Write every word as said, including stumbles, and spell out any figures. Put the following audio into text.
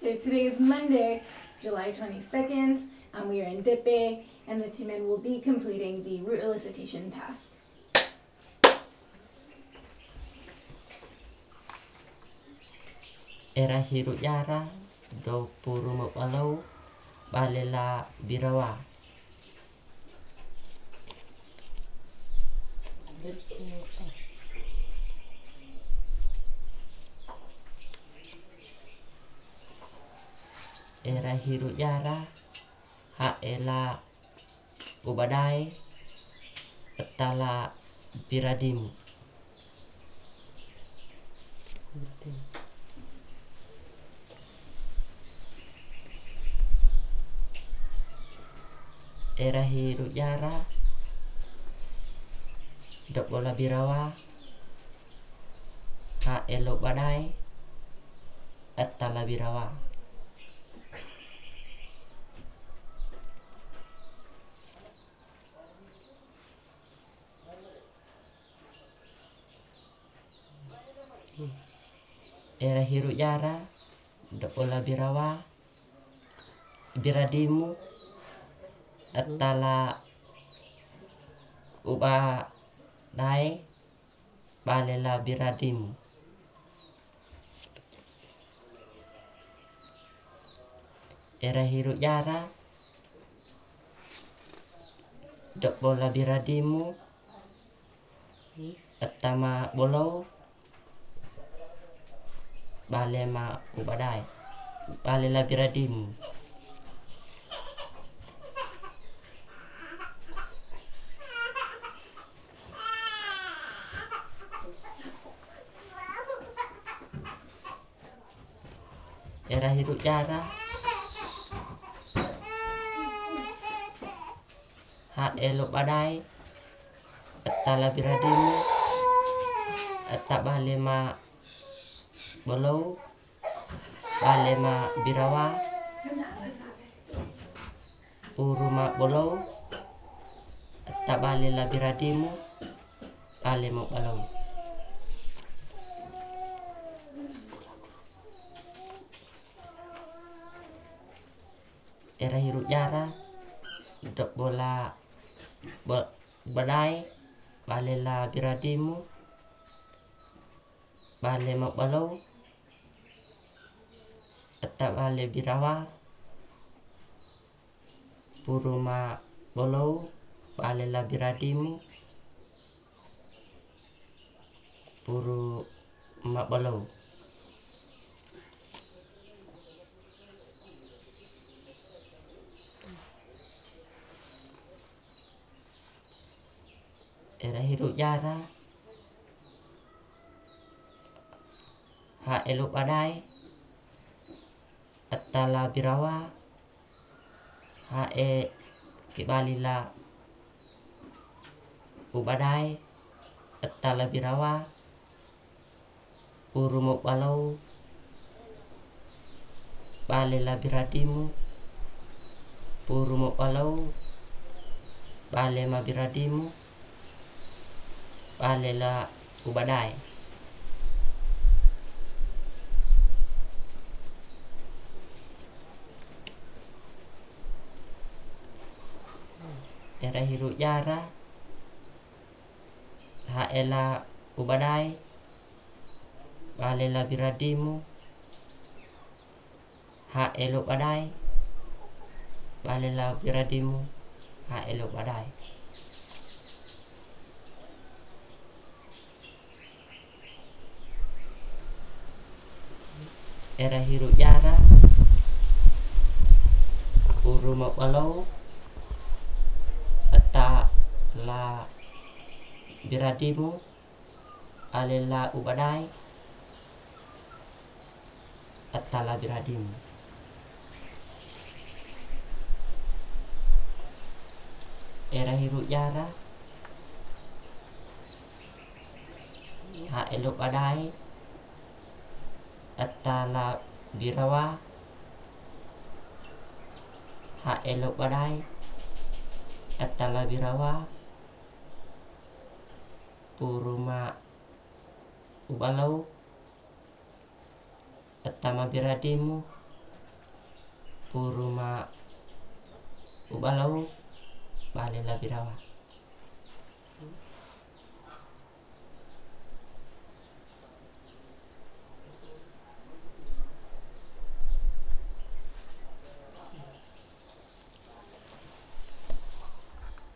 Okay, today is Monday, July twenty-second, and we are in Depe, and the two men will be completing the route elicitation task. Era hiru yara do puru mapalau balela birawa. Era hiru yara ha ela ubadai etala biradimu. Era hiru yara dok bola birawa ha elo badai etala birawa. Era hiru yara dok bola birawa biradimu etala uba dai balela biradimu. Era hiru yara dok bola biradimu etama bolau balema ubadai balela biradimu. Era hiru yara ha elo badai etala biradimu eta balema bolau balema birawa uruma bolau eta balela biradimu balema bolau. Era hiru yara dok bola badai balela biradimu balema bolau eta bale birawa puruma bolau balela biradimu puru ma bolau. Era hiru yara ha elo badai etala birawa ha e kibalila ubadai etala birawa urumu balau balela biradimu purumu balau balema biradimu balela ubadai. Era hiru yara ha ela ubadai balela biradimu ha elo badai balela biradimu ha elo badai. Era hiru yara uruma balau eta la biradimu alela ubadai eta la biradimu. Era hiru yara ha elo badai eta la birawa ha elo badai eta la birawa puruma ubalau etama biradimu puruma ubalaw balela birawa.